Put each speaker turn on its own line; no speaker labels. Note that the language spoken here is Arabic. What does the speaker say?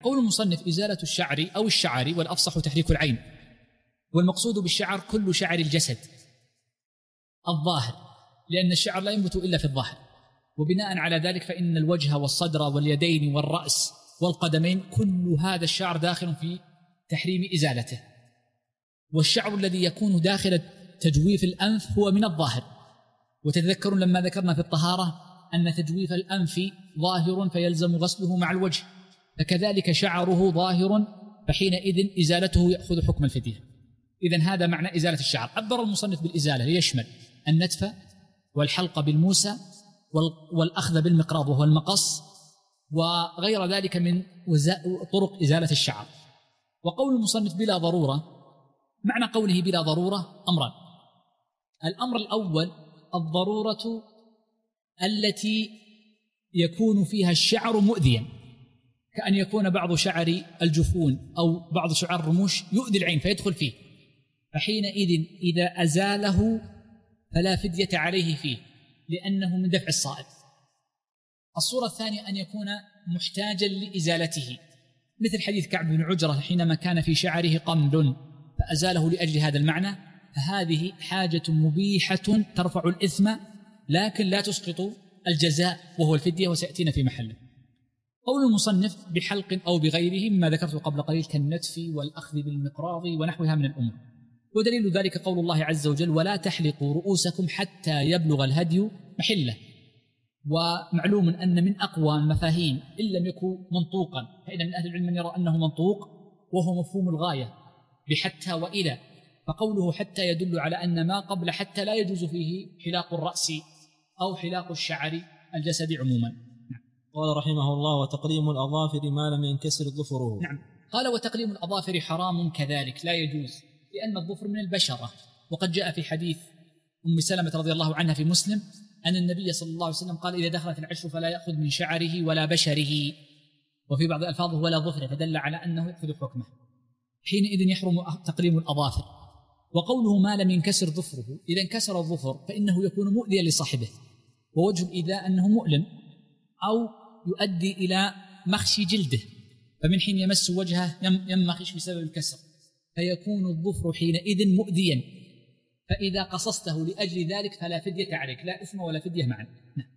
قول المصنف إزالة الشعر أو الشعر، والأفصح تحريك العين، والمقصود بالشعر كل شعر الجسد الظاهر، لأن الشعر لا ينبت إلا في الظاهر، وبناء على ذلك فإن الوجه والصدر واليدين والرأس والقدمين كل هذا الشعر داخل في تحريم إزالته. والشعر الذي يكون داخل تجويف الأنف هو من الظاهر، وتتذكرون لما ذكرنا في الطهارة أن تجويف الأنف ظاهر فيلزم غسله مع الوجه، فكذلك شعره ظاهر فحينئذ إزالته يأخذ حكم الفدية. إذن هذا معنى إزالة الشعر. عبر المصنف بالإزالة ليشمل النتف والحلق بالموسى والأخذ بالمقراض وهو المقص وغير ذلك من طرق إزالة الشعر. وقول المصنف بلا ضرورة، معنى قوله بلا ضرورة أمران: الأمر الأول الضرورة التي يكون فيها الشعر مؤذيا، كأن يكون بعض شعر الجفون أو بعض شعر الرموش يؤذي العين فيدخل فيه، فحينئذ إذا أزاله فلا فدية عليه فيه لأنه من دفع الصائب. الصورة الثانية أن يكون محتاجا لإزالته، مثل حديث كعب بن عجرة حينما كان في شعره قمل فأزاله لأجل هذا المعنى، فهذه حاجة مبيحة ترفع الإثم لكن لا تسقط الجزاء وهو الفدية، وسيأتينا في محله. قول المصنف بحلق أو بغيره مما ذكرته قبل قليل كالنتف والأخذ بالمقراض ونحوها من الأمور. ودليل ذلك قول الله عز وجل: ولا تحلقوا رؤوسكم حتى يبلغ الهدي محله. ومعلوم أن من أقوى المفاهيم إن لم يكن منطوقا، فإن من أهل العلم من يرى أنه منطوق وهو مفهوم الغاية بحتى وإلى، فقوله حتى يدل على أن ما قبل حتى لا يجوز فيه حلاق الرأس أو حلاق الشعر الجسد عموما.
قال رحمه الله: وتقليم الأظافر ما لم ينكسر ظفره.
نعم، قال وتقليم الأظافر حرام كذلك لا يجوز، لأن الظفر من البشرة، وقد جاء في حديث أم سلمة رضي الله عنها في مسلم أن النبي صلى الله عليه وسلم قال: إذا دخلت العشر فلا يأخذ من شعره ولا بشره، وفي بعض الألفاظ ولا ظفره، فدل على أنه يأخذ حكمه، حينئذ يحرم تقليم الأظافر. وقوله ما لم ينكسر ظفره، إذا انكسر الظفر فإنه يكون مؤذيا لصاحبه، ووجه الإيذاء أنه مؤلم أو يؤدي إلى مخش جلده، فمن حين يمس وجهه ينمخش بسبب الكسر، فيكون الظفر حينئذ مؤذيا، فإذا قصصته لأجل ذلك فلا فدية عليك، لا إثم ولا فدية معا.